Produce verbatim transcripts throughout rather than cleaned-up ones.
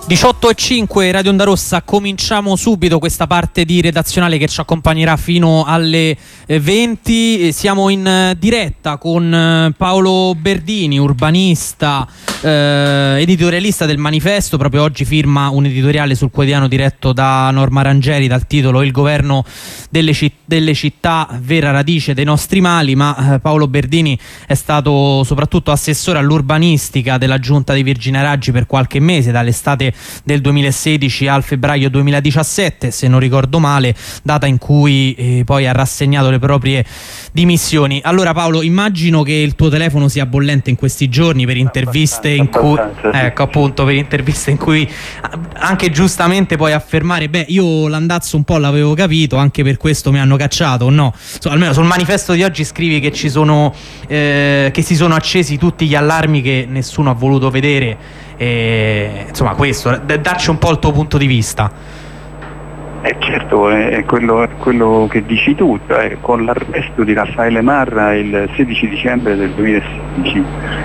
diciotto e cinque, Radio Onda Rossa, cominciamo subito questa parte di redazionale che ci accompagnerà fino alle venti. Siamo in diretta con Paolo Berdini, urbanista, eh, editorialista del Manifesto. Proprio oggi firma un editoriale sul quotidiano diretto da Norma Rangeri dal titolo "Il governo delle, citt- delle città, vera radice dei nostri mali". Ma eh, Paolo Berdini è stato soprattutto assessore all'urbanistica della Giunta di Virginia Raggi per qualche mese, dall'estate del duemilasedici al febbraio duemiladiciassette, se non ricordo male, data in cui eh, poi ha rassegnato le proprie dimissioni. Allora Paolo, immagino che il tuo telefono sia bollente in questi giorni per interviste in cui ecco appunto per interviste in cui anche giustamente puoi affermare: beh, io l'andazzo un po' l'avevo capito, anche per questo mi hanno cacciato, o no? So, almeno sul Manifesto di oggi scrivi che ci sono eh, che si sono accesi tutti gli allarmi che nessuno ha voluto vedere. E, insomma, questo, dacci un po' il tuo punto di vista. Eh certo, è quello, è quello che dici tu, cioè, con l'arresto di Raffaele Marra il sedici dicembre del duemilasedici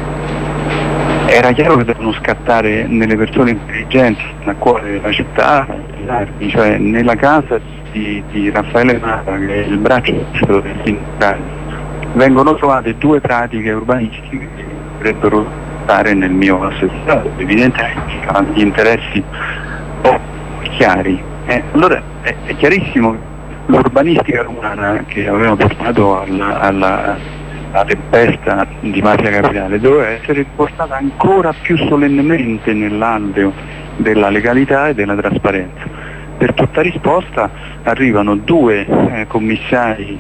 era chiaro che devono scattare nelle persone intelligenti nel cuore della città, cioè nella casa di, di Raffaele Marra, che è il braccio destro del sindacato, vengono trovate due pratiche urbanistiche che dovrebbero nel mio assessorato, evidentemente hanno gli interessi un po' chiari. Eh, allora è, è chiarissimo, l'urbanistica romana che aveva portato alla, alla, alla tempesta di Mafia Capitale doveva essere portata ancora più solennemente nell'alveo della legalità e della trasparenza. Per tutta risposta arrivano due eh, commissari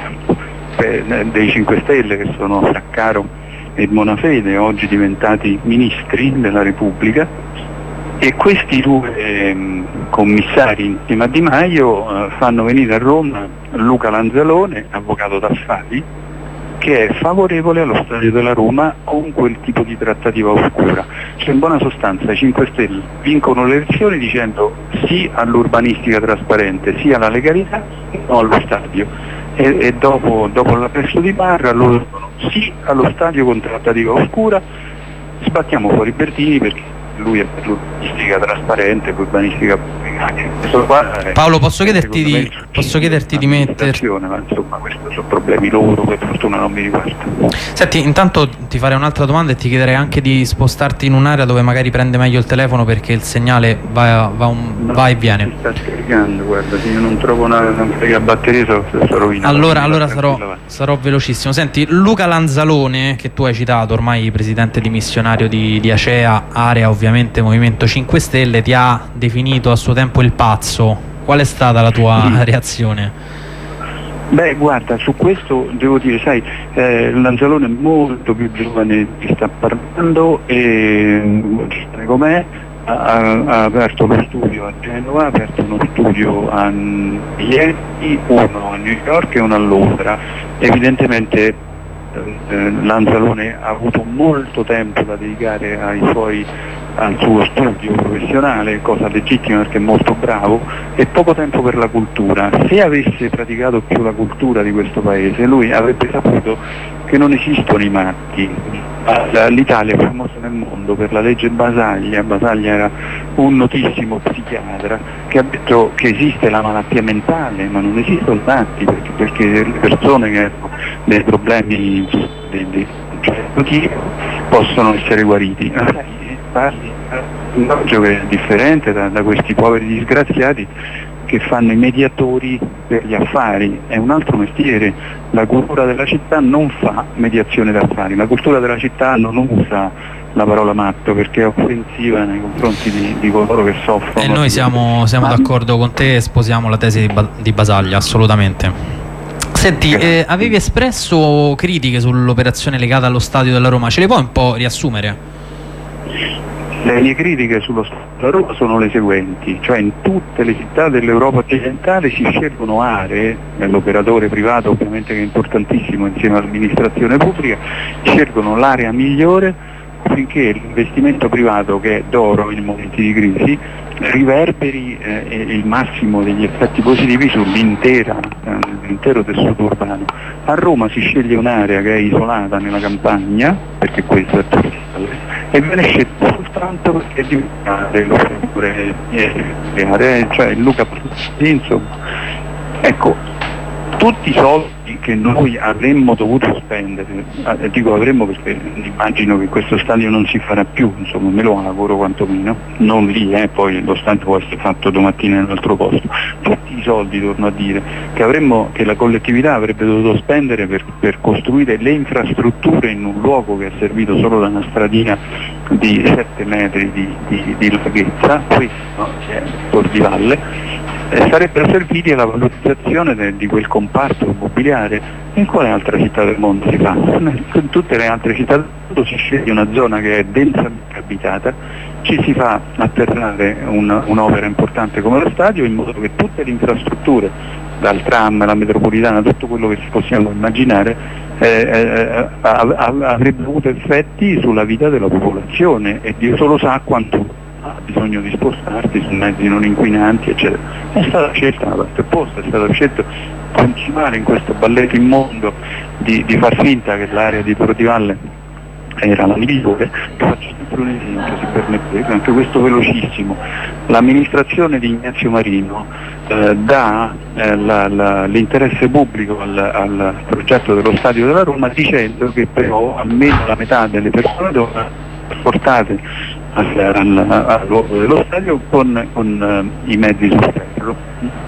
eh, dei cinque Stelle, che sono Fraccaro e Bonafede, oggi diventati ministri della Repubblica, e questi due eh, commissari insieme a Di Maio eh, fanno venire a Roma Luca Lanzalone, avvocato d'affari, che è favorevole allo stadio della Roma con quel tipo di trattativa oscura. Cioè, in buona sostanza i cinque Stelle vincono le elezioni dicendo sì all'urbanistica trasparente, sì alla legalità, no allo stadio. E, e dopo, dopo l'arresto di Marra loro dicono sì allo stadio con trattativa oscura, sbattiamo fuori Berdini perché lui è per l'urbanistica trasparente, l'urbanistica pubblica. Paolo, posso chiederti di, posso chiederti di metterti, ma insomma questi sono problemi loro, per fortuna non mi riguardano. Senti, intanto ti farei un'altra domanda e ti chiederei anche di spostarti in un'area dove magari prende meglio il telefono, perché il segnale va, va, un, no, va e viene. Mi sta scaricando, guarda, se io non trovo una, una frega batteria sarò rovinato. Allora, allora sarò, sarò velocissimo. Senti, Luca Lanzalone, che tu hai citato, ormai presidente dimissionario di, di Acea, area ovviamente Movimento cinque Stelle, ti ha definito a suo tempo il pazzo. Qual è stata la tua sì. reazione? Beh, guarda, su questo devo dire, sai, eh, Lanzalone è molto più giovane che sta parlando e com'è, ha, ha aperto lo studio a Genova, ha aperto uno studio a Miami, uno a New York e uno a Londra. Evidentemente eh, Lanzalone ha avuto molto tempo da dedicare ai suoi al suo studio professionale, cosa legittima perché è molto bravo, e poco tempo per la cultura. Se avesse praticato più la cultura di questo paese, lui avrebbe saputo che non esistono i matti. L'Italia è famosa nel mondo per la legge Basaglia. Basaglia era un notissimo psichiatra che ha detto che esiste la malattia mentale, ma non esistono i matti, perché, perché le persone che hanno dei problemi di, di un certo tipo possono essere guariti. Parli un linguaggio che è differente da, da questi poveri disgraziati che fanno i mediatori per gli affari. È un altro mestiere. La cultura della città non fa mediazione d'affari, la cultura della città non usa la parola matto perché è offensiva nei confronti di, di coloro che soffrono. E noi siamo, siamo Ma... d'accordo con te e sposiamo la tesi di, ba- di Basaglia, assolutamente. Senti, eh, avevi espresso critiche sull'operazione legata allo stadio della Roma, ce le puoi un po' riassumere? Le mie critiche sullo Stato della Roma sono le seguenti, cioè in tutte le città dell'Europa occidentale si scelgono aree, l'operatore privato ovviamente che è importantissimo insieme all'amministrazione pubblica, scelgono l'area migliore affinché l'investimento privato, che è d'oro in momenti di crisi, riverberi eh, il massimo degli effetti positivi sull'intera, eh, l'intero tessuto urbano. A Roma si sceglie un'area che è isolata nella campagna, perché questo è turismo, e viene scelta soltanto perché e di delle opere eh, cioè Luca insomma. Ecco, tutti i soldi che noi avremmo dovuto spendere, eh, dico avremmo perché immagino che questo stadio non si farà più, insomma me lo auguro quantomeno, non lì, eh, poi lo stadio può essere fatto domattina in un altro posto, tutti i soldi, torno a dire, che avremmo, che la collettività avrebbe dovuto spendere per, per costruire le infrastrutture in un luogo che è servito solo da una stradina di sette metri di, di, di larghezza, questo è Tor di Valle, Eh, sarebbero serviti alla valorizzazione de, di quel comparto immobiliare. In quale altra città del mondo si fa? In tutte le altre città del mondo si sceglie una zona che è densamente abitata, ci si fa atterrare un, un'opera importante come lo stadio in modo che tutte le infrastrutture, dal tram, la metropolitana, tutto quello che possiamo immaginare, eh, eh, avrebbe avuto effetti sulla vita della popolazione e Dio solo sa quanto ha bisogno di spostarsi su mezzi non inquinanti, eccetera. È stata scelta una parte opposta, è stato scelto continuare in questo balletto immondo di, di far finta che l'area di Tor di Valle era la migliore. Faccio sempre un esempio, se permettete, anche questo velocissimo. L'amministrazione di Ignazio Marino eh, dà eh, la, la, l'interesse pubblico al, al progetto dello stadio della Roma, dicendo che però almeno la metà delle persone dovranno portate al, al, al luogo dello stadio con, con uh, i mezzi sul ferro.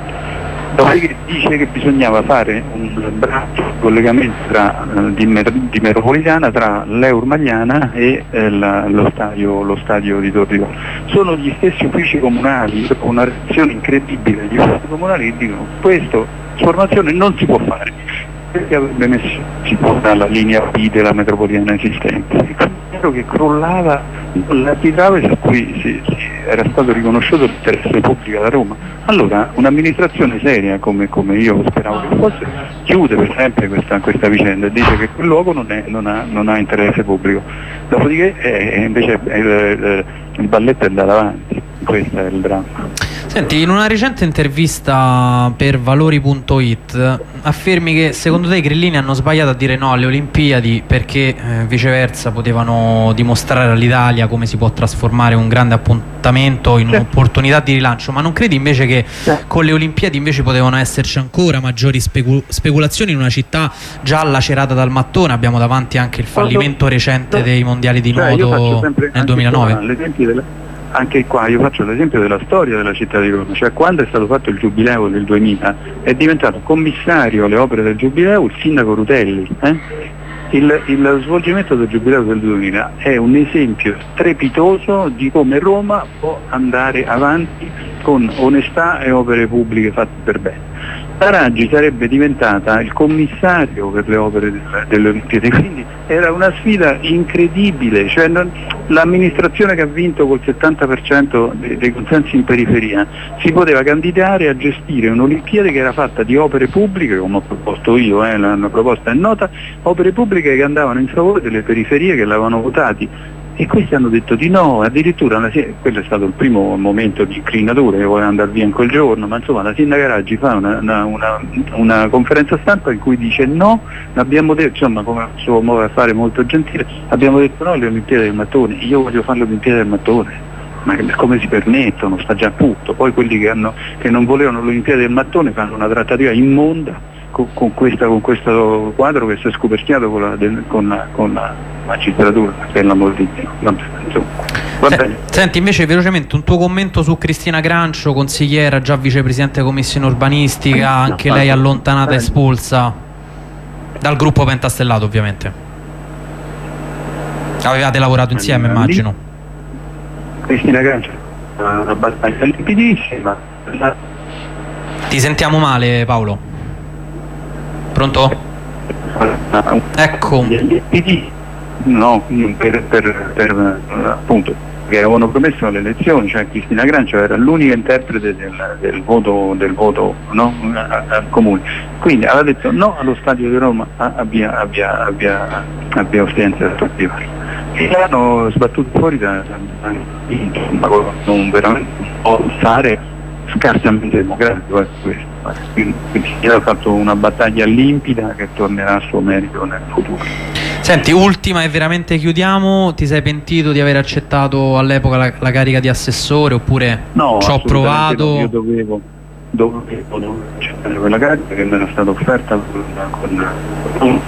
Dopodiché dice che bisognava fare un braccio di collegamento tra, uh, di, mer- di metropolitana tra l'Eur Magliana e eh, la, lo, stadio, lo stadio di Tor di Valle. Sono gli stessi uffici comunali, con una reazione incredibile, gli uffici comunali che dicono questa formazione non si può fare, perché avrebbe messo si può dalla linea B della metropolitana esistente. Che crollava l'architrave su cui si, si era stato riconosciuto l'interesse pubblico da Roma. Allora un'amministrazione seria come, come io speravo che fosse chiude per sempre questa, questa vicenda e dice che quel luogo non, è, non, ha, non ha interesse pubblico, dopodiché eh, invece eh, il, il balletto è andato avanti, questo è il dramma. Senti, in una recente intervista per valori punto it affermi che secondo te i grillini hanno sbagliato a dire no alle Olimpiadi perché eh, viceversa potevano dimostrare all'Italia come si può trasformare un grande appuntamento in un'opportunità di rilancio, ma non credi invece che con le Olimpiadi invece potevano esserci ancora maggiori specul- speculazioni in una città già lacerata dal mattone? Abbiamo davanti anche il fallimento recente dei mondiali di cioè, nuoto nel duemilanove. L'esempio della... Anche qua io faccio l'esempio della storia della città di Roma, cioè quando è stato fatto il giubileo del duemila è diventato commissario alle opere del giubileo il sindaco Rutelli. Eh? Il, il svolgimento del giubileo del duemila è un esempio strepitoso di come Roma può andare avanti con onestà e opere pubbliche fatte per bene. La Raggi sarebbe diventata il commissario per le opere delle, delle Olimpiadi, quindi era una sfida incredibile, cioè non, l'amministrazione che ha vinto col settanta per cento dei, dei consensi in periferia si poteva candidare a gestire un'Olimpiade che era fatta di opere pubbliche, come ho proposto io, eh, la, la proposta è nota, opere pubbliche che andavano in favore delle periferie che l'avevano votati. E questi hanno detto di no, addirittura una, quello è stato il primo momento di incrinatura, che voleva andare via in quel giorno, ma insomma la sindaca Raggi fa una, una, una, una conferenza stampa in cui dice no, abbiamo detto, insomma come il suo modo di fare molto gentile, abbiamo detto no alle Olimpiadi del mattone, io voglio fare le Olimpiadi del mattone, ma come si permettono, sta già tutto, poi quelli che, hanno, che non volevano le Olimpiadi del mattone fanno una trattativa immonda con, con, questa, con questo quadro che si è scoperchiato con la, del, con la, con la magistratura, per l'amor di Dio. Va bene. Senti, invece velocemente un tuo commento su Cristina Grancio, consigliera, già vicepresidente commissione urbanistica, anche no, lei allontanata e espulsa dal gruppo pentastellato ovviamente. Avevate lavorato insieme, immagino. Cristina Grancio è una battaglia limpidissima. Ti sentiamo male, Paolo? Pronto? Ecco. No, per, per, per appunto che avevano promesso alle elezioni, cioè Cristina Grancio era l'unica interprete del, del voto, del voto no? al comune, quindi aveva detto no allo stadio di Roma, abbia, abbia, abbia, abbia ostenza da e l'hanno sbattuto fuori da, da insomma, non veramente può fare scarsamente democratico è questo. Quindi, quindi ha fatto una battaglia limpida che tornerà a suo merito nel futuro. Senti, ultima e veramente chiudiamo, ti sei pentito di aver accettato all'epoca la, la carica di assessore oppure no, ci ho provato? No, io dovevo, dovevo, dovevo accettare quella carica che mi era stata offerta con... con, con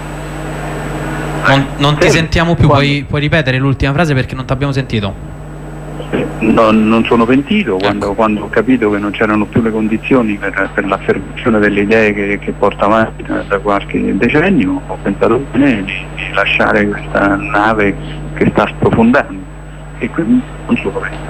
non non ti eh, sentiamo più, quando... puoi, puoi ripetere l'ultima frase perché non ti abbiamo sentito? No, non sono pentito quando, ecco. quando ho capito che non c'erano più le condizioni per, per l'affermazione delle idee che, che porto avanti da, da qualche decennio, ho pensato bene di, di lasciare questa nave che sta sprofondando e quindi non sono pentito.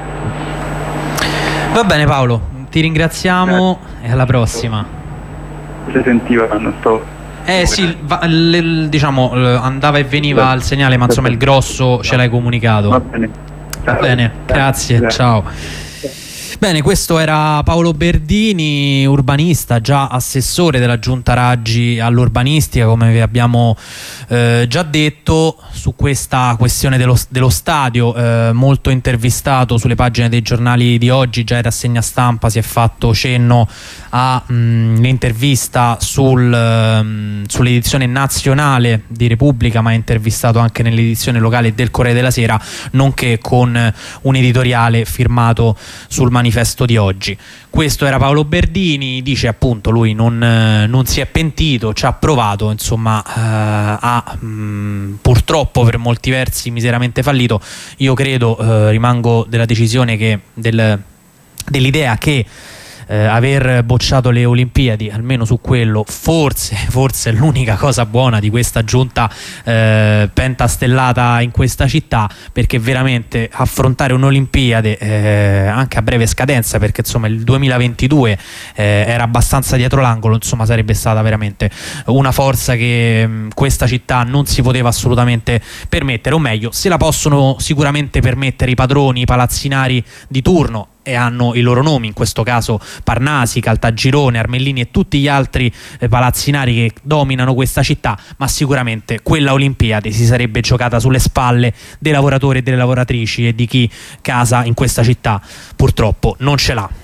Va bene Paolo, ti ringraziamo Grazie. E alla prossima. Si sentiva quando sto... Eh sì, va, le, diciamo andava e veniva il segnale, ma insomma il grosso ce l'hai comunicato. Va bene. Va bene, grazie, grazie, ciao. Bene, questo era Paolo Berdini, urbanista, già assessore della Giunta Raggi all'urbanistica, come vi abbiamo eh, già detto, su questa questione dello, dello stadio, eh, molto intervistato sulle pagine dei giornali di oggi, già in rassegna stampa si è fatto cenno all'intervista sul, sull'edizione nazionale di Repubblica, ma è intervistato anche nell'edizione locale del Corriere della Sera, nonché con un editoriale firmato sul manifesto manifesto di oggi. Questo era Paolo Berdini, dice appunto lui non, non si è pentito, ci ha provato, insomma eh, ha mh, purtroppo per molti versi miseramente fallito. Io credo, eh, rimango della decisione che del, dell'idea che Eh, aver bocciato le Olimpiadi, almeno su quello, forse, forse è l'unica cosa buona di questa giunta eh, pentastellata in questa città, perché veramente affrontare un'Olimpiade eh, anche a breve scadenza, perché insomma il duemilaventidue eh, era abbastanza dietro l'angolo, insomma sarebbe stata veramente una forza che mh, questa città non si poteva assolutamente permettere, o meglio se la possono sicuramente permettere i padroni, i palazzinari di turno, e hanno i loro nomi, in questo caso Parnasi, Caltagirone, Armellini e tutti gli altri eh, palazzinari che dominano questa città, ma sicuramente quella Olimpiade si sarebbe giocata sulle spalle dei lavoratori e delle lavoratrici e di chi casa in questa città purtroppo non ce l'ha.